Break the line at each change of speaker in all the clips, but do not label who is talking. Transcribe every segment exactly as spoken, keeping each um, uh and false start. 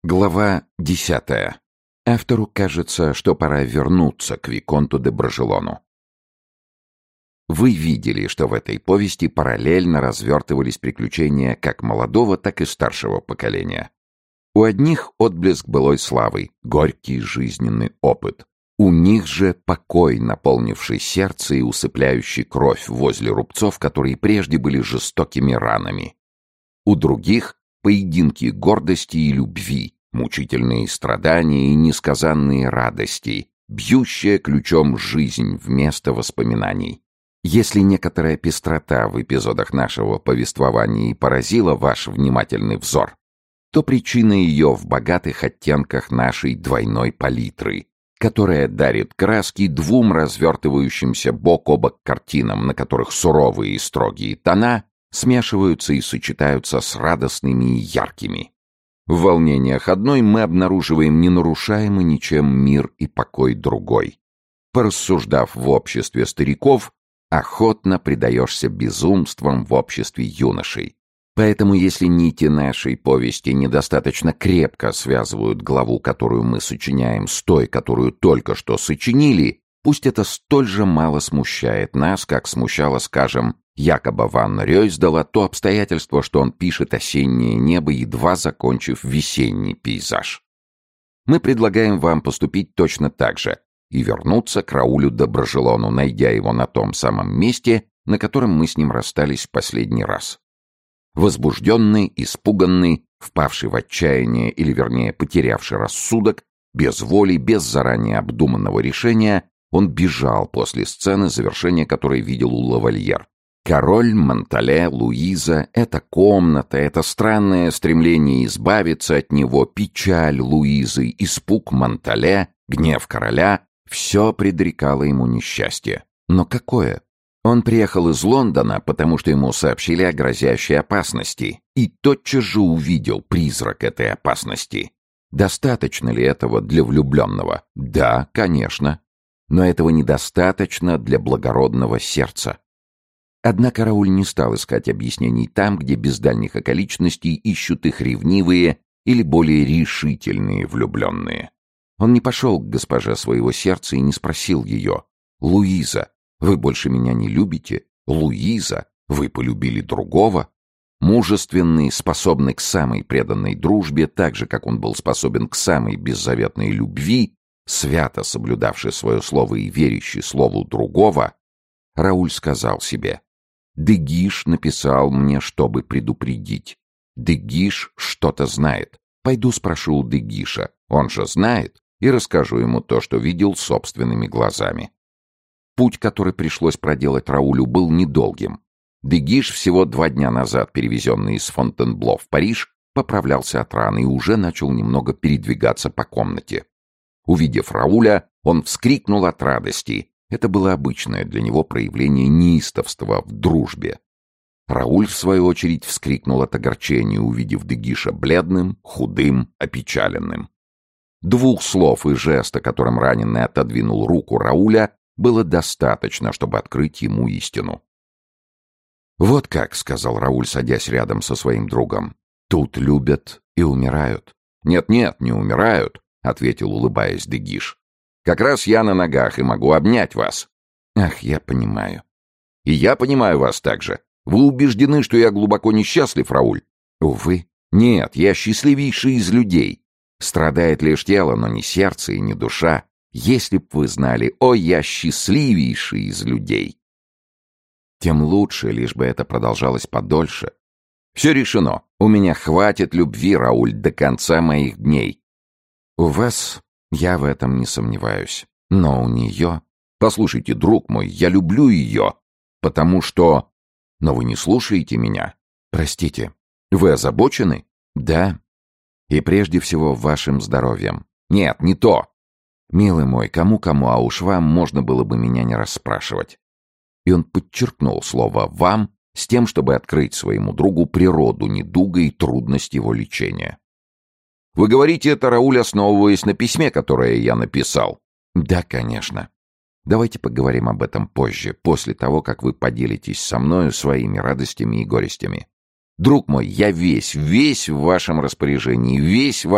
Глава десятая. Автору кажется, что пора вернуться к Виконту де Брожелону. Вы видели, что в этой повести параллельно развертывались приключения как молодого, так и старшего поколения. У одних отблеск былой славы, горький жизненный опыт. У них же покой, наполнивший сердце и усыпляющий кровь возле рубцов, которые прежде были жестокими ранами. У других — поединки гордости и любви, мучительные страдания и несказанные радости, бьющая ключом жизнь вместо воспоминаний. Если некоторая пестрота в эпизодах нашего повествования и поразила ваш внимательный взор, то причина ее в богатых оттенках нашей двойной палитры, которая дарит краски двум развертывающимся бок о бок картинам, на которых суровые и строгие тона смешиваются и сочетаются с радостными и яркими. В волнениях одной мы обнаруживаем ненарушаемый ничем мир и покой другой. Порассуждав в обществе стариков, охотно предаешься безумствам в обществе юношей. Поэтому, если нити нашей повести недостаточно крепко связывают главу, которую мы сочиняем, с той, которую только что сочинили, пусть это столь же мало смущает нас, как смущало, скажем, Якоба ван Рёйсдала то обстоятельство, что он пишет осеннее небо, едва закончив весенний пейзаж. Мы предлагаем вам поступить точно так же и вернуться к Раулю де Брожелону, найдя его на том самом месте, на котором мы с ним расстались в последний раз. Возбужденный, испуганный, впавший в отчаяние или, вернее, потерявший рассудок, без воли, без заранее обдуманного решения, он бежал после сцены, завершения которой видел у лавальер. Король, Монтале, Луиза, эта комната, это странное стремление избавиться от него, печаль Луизы, испуг Монтале, гнев короля — все предрекало ему несчастье. Но какое? Он приехал из Лондона, потому что ему сообщили о грозящей опасности, и тотчас же увидел призрак этой опасности. Достаточно ли этого для влюбленного? Да, конечно. Но этого недостаточно для благородного сердца. Однако Рауль не стал искать объяснений там, где без дальних околичностей ищут их ревнивые или более решительные влюбленные. Он не пошел к госпоже своего сердца и не спросил ее: «Луиза, вы больше меня не любите? Луиза, вы полюбили другого?» Мужественный, способный к самой преданной дружбе, так же, как он был способен к самой беззаветной любви, свято соблюдавший свое слово и верящий слову другого, Рауль сказал себе: «Де Гиш написал мне, чтобы предупредить. Де Гиш что-то знает. Пойду спрошу у Де Гиша, он же знает, и расскажу ему то, что видел собственными глазами». Путь, который пришлось проделать Раулю, был недолгим. Де Гиш, всего два дня назад перевезенный из Фонтенбло в Париж, поправлялся от раны и уже начал немного передвигаться по комнате. Увидев Рауля, он вскрикнул от радости. Это было обычное для него проявление неистовства в дружбе. Рауль, в свою очередь, вскрикнул от огорчения, увидев Де Гиша бледным, худым, опечаленным. Двух слов и жеста, которым раненый отодвинул руку Рауля, было достаточно, чтобы открыть ему истину. «Вот как», — сказал Рауль, садясь рядом со своим другом, — «тут любят и умирают». «Нет-нет, не умирают», — ответил, улыбаясь, Де Гиш. «Как раз я на ногах и могу обнять вас». «Ах, я понимаю». «И я понимаю вас также. Вы убеждены, что я глубоко несчастлив, Рауль?» «Увы. Нет, я счастливейший из людей. Страдает лишь тело, но не сердце и не душа. Если б вы знали, о, я счастливейший из людей!» «Тем лучше, лишь бы это продолжалось подольше. Все решено. У меня хватит любви, Рауль, до конца моих дней». «У вас, я в этом не сомневаюсь. Но у нее...» «Послушайте, друг мой, я люблю ее, потому что...» «Но вы не слушаете меня. Простите. Вы озабочены?» «Да. И прежде всего вашим здоровьем». «Нет, не то. Милый мой, кому-кому, а уж вам можно было бы меня не расспрашивать». И он подчеркнул слово «вам» с тем, чтобы открыть своему другу природу недуга и трудность его лечения. «Вы говорите это, Рауль, основываясь на письме, которое я написал?» «Да, конечно. Давайте поговорим об этом позже, после того, как вы поделитесь со мною своими радостями и горестями. Друг мой, я весь, весь в вашем распоряжении, весь ваш,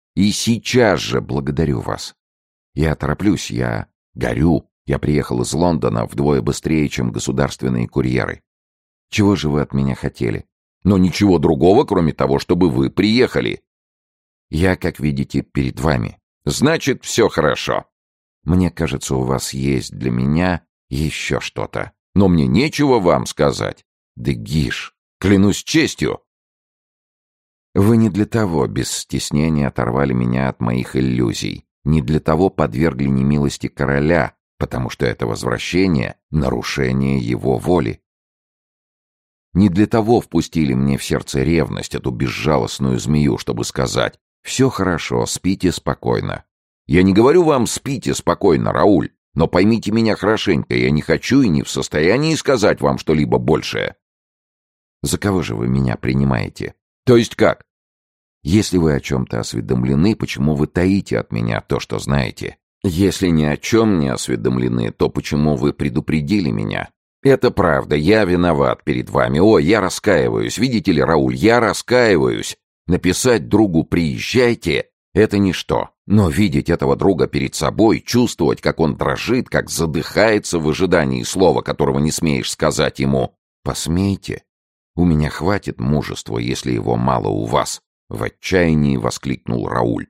И сейчас же благодарю вас. Я тороплюсь, я горю. Я приехал из Лондона вдвое быстрее, чем государственные курьеры. Чего же вы от меня хотели? Но ничего другого, кроме того, чтобы вы приехали. Я, как видите, перед вами. Значит, все хорошо. Мне кажется, у вас есть для меня еще что-то. Но мне нечего вам сказать. Да Гиш, клянусь честью. Вы не для того без стеснения оторвали меня от моих иллюзий. Не для того подвергли немилости короля, потому что это возвращение — нарушение его воли. Не для того впустили мне в сердце ревность, эту безжалостную змею, чтобы сказать: «Все хорошо, спите спокойно». Я не говорю вам «спите спокойно, Рауль», но поймите меня хорошенько, я не хочу и не в состоянии сказать вам что-либо большее. За кого же вы меня принимаете? То есть как? Если вы о чем-то осведомлены, почему вы таите от меня то, что знаете? Если ни о чем не осведомлены, то почему вы предупредили меня? Это правда, я виноват перед вами. О, я раскаиваюсь. Видите ли, Рауль, я раскаиваюсь. Написать другу «приезжайте» — это ничто. Но видеть этого друга перед собой, чувствовать, как он дрожит, как задыхается в ожидании слова, которого не смеешь сказать ему «посмейте». У меня хватит мужества, если его мало у вас. В отчаянии воскликнул Рауль.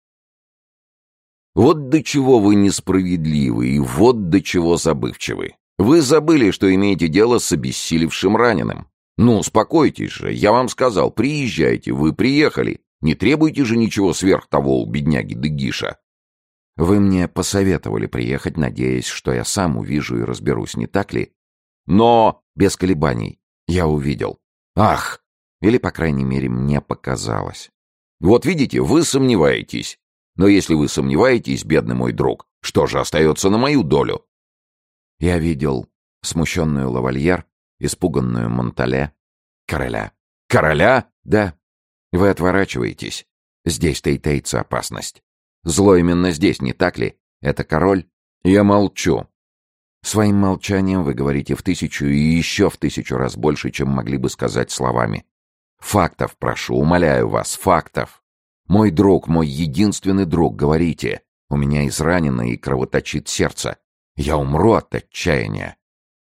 Вот до чего вы несправедливы и вот до чего забывчивы. Вы забыли, что имеете дело с обессилевшим раненым. Ну, успокойтесь же, я вам сказал, приезжайте, вы приехали. Не требуйте же ничего сверх того у бедняги Дегиша. Вы мне посоветовали приехать, надеясь, что я сам увижу и разберусь, не так ли? Но без колебаний я увидел. Ах! Или, по крайней мере, мне показалось. Вот видите, вы сомневаетесь. Но если вы сомневаетесь, бедный мой друг, что же остается на мою долю? Я видел смущенную лавальер, испуганную Монтале, короля. Короля? Да. Вы отворачиваетесь. Здесь-то и таится опасность. Зло именно здесь, не так ли? Это король? Я молчу. Своим молчанием вы говорите в тысячу и еще в тысячу раз больше, чем могли бы сказать словами. Фактов прошу, умоляю вас, фактов. Мой друг, мой единственный друг, говорите. У меня изранено и кровоточит сердце. Я умру от отчаяния.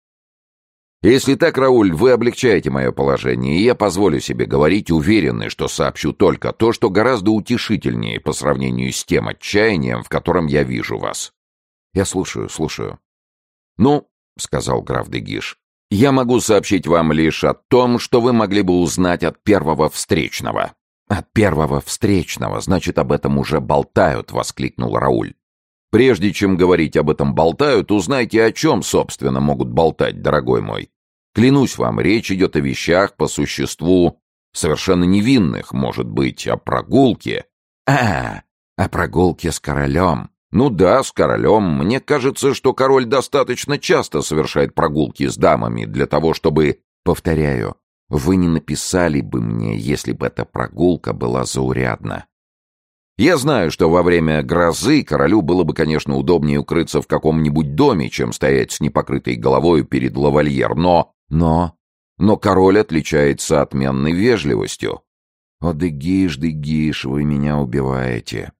Если так, Рауль, вы облегчаете мое положение, и я позволю себе говорить, уверенный, что сообщу только то, что гораздо утешительнее по сравнению с тем отчаянием, в котором я вижу вас. Я слушаю, слушаю. Ну, — сказал граф де Гиш, — я могу сообщить вам лишь о том, что вы могли бы узнать от первого встречного. От первого встречного, значит, об этом уже болтают, — воскликнул Рауль. Прежде чем говорить об этом болтают, узнайте, о чем, собственно, могут болтать, дорогой мой. Клянусь вам, речь идет о вещах по существу совершенно невинных, может быть, о прогулке. А, о прогулке с королем. Ну да, с королем. Мне кажется, что король достаточно часто совершает прогулки с дамами для того, чтобы... Повторяю, вы не написали бы мне, если бы эта прогулка была заурядна. Я знаю, что во время грозы королю было бы, конечно, удобнее укрыться в каком-нибудь доме, чем стоять с непокрытой головой перед лавальер, но... Но... Но король отличается отменной вежливостью. О, Дегиш, Дегиш, вы меня убиваете.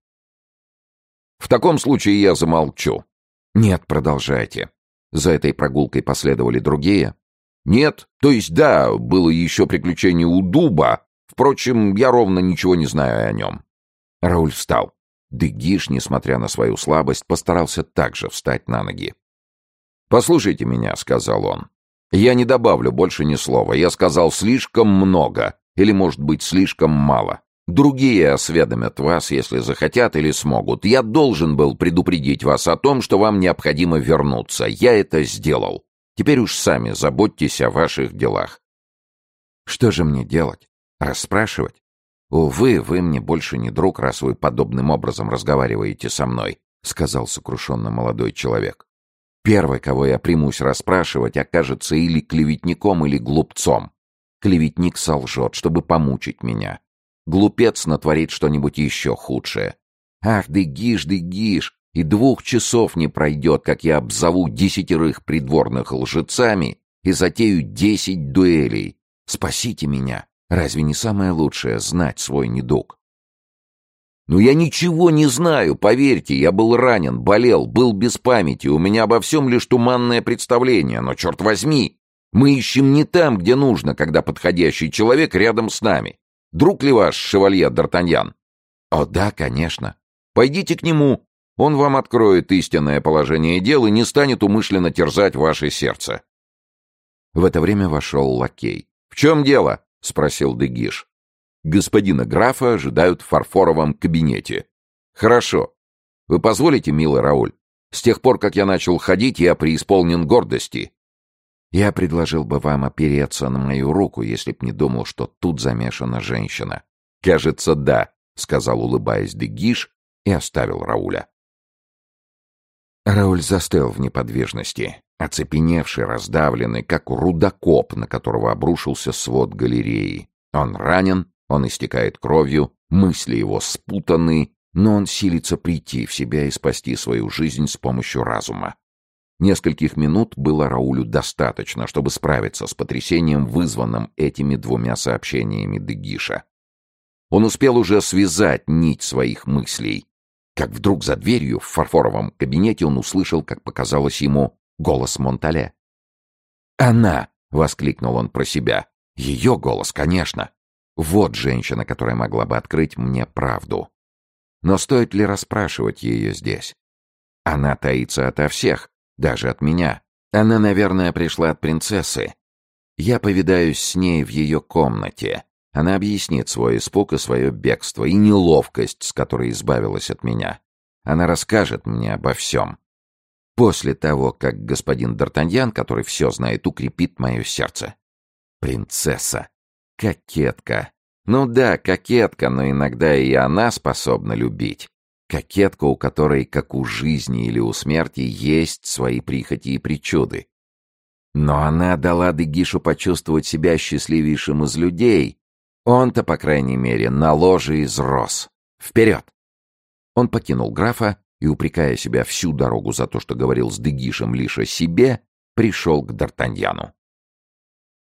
В таком случае я замолчу. Нет, продолжайте. За этой прогулкой последовали другие? Нет, то есть да, было еще приключение у дуба. Впрочем, я ровно ничего не знаю о нем. Рауль встал. Дегиш, несмотря на свою слабость, постарался также встать на ноги. «Послушайте меня», — сказал он. «Я не добавлю больше ни слова. Я сказал слишком много, или, может быть, слишком мало. Другие осведомят вас, если захотят или смогут. Я должен был предупредить вас о том, что вам необходимо вернуться. Я это сделал. Теперь уж сами заботьтесь о ваших делах». «Что же мне делать? Расспрашивать? Увы, вы мне больше не друг, раз вы подобным образом разговариваете со мной», — сказал сокрушенно молодой человек. «Первый, кого я примусь расспрашивать, окажется или клеветником, или глупцом. Клеветник солжет, чтобы помучить меня. Глупец натворит что-нибудь еще худшее. Ах, Дегиш, Дегиш, и двух часов не пройдет, как я обзову десятерых придворных лжецами и затею десять дуэлей. Спасите меня. Разве не самое лучшее — знать свой недуг?» «Ну я ничего не знаю, поверьте, я был ранен, болел, был без памяти, у меня обо всем лишь туманное представление, но, черт возьми, мы ищем не там, где нужно, когда подходящий человек рядом с нами. Друг ли ваш, шевалье Д'Артаньян?» «О да, конечно. Пойдите к нему, он вам откроет истинное положение дел и не станет умышленно терзать ваше сердце». В это время вошел лакей. «В чем дело?» — спросил де Гиш. «Господина графа ожидают в фарфоровом кабинете». «Хорошо. Вы позволите, милый Рауль? С тех пор, как я начал ходить, я преисполнен гордости». «Я предложил бы вам опереться на мою руку, если б не думал, что тут замешана женщина». «Кажется, да», — сказал, улыбаясь де Гиш, и оставил Рауля. Рауль застыл в неподвижности, оцепеневший, раздавленный, как рудокоп, на которого обрушился свод галереи. Он ранен, он истекает кровью, мысли его спутаны, но он силится прийти в себя и спасти свою жизнь с помощью разума. Нескольких минут было Раулю достаточно, чтобы справиться с потрясением, вызванным этими двумя сообщениями де Гиша. Он успел уже связать нить своих мыслей, как вдруг за дверью в фарфоровом кабинете он услышал, как показалось ему, голос Монтале. «Она!» — воскликнул он про себя. «Ее голос, конечно! Вот женщина, которая могла бы открыть мне правду. Но стоит ли расспрашивать ее здесь? Она таится ото всех, даже от меня. Она, наверное, пришла от принцессы. Я повидаюсь с ней в ее комнате. Она объяснит свой испуг и свое бегство, и неловкость, с которой избавилась от меня. Она расскажет мне обо всем. После того, как господин Д'Артаньян, который все знает, укрепит мое сердце. Принцесса. Кокетка. Ну да, кокетка, но иногда и она способна любить. Кокетка, у которой, как у жизни или у смерти, есть свои прихоти и причуды. Но она дала де Гишу почувствовать себя счастливейшим из людей. Он-то, по крайней мере, на ложе изрос. Вперед! Он покинул графа и, упрекая себя всю дорогу за то, что говорил с де Гишем лишь о себе, пришел к Д'Артаньяну.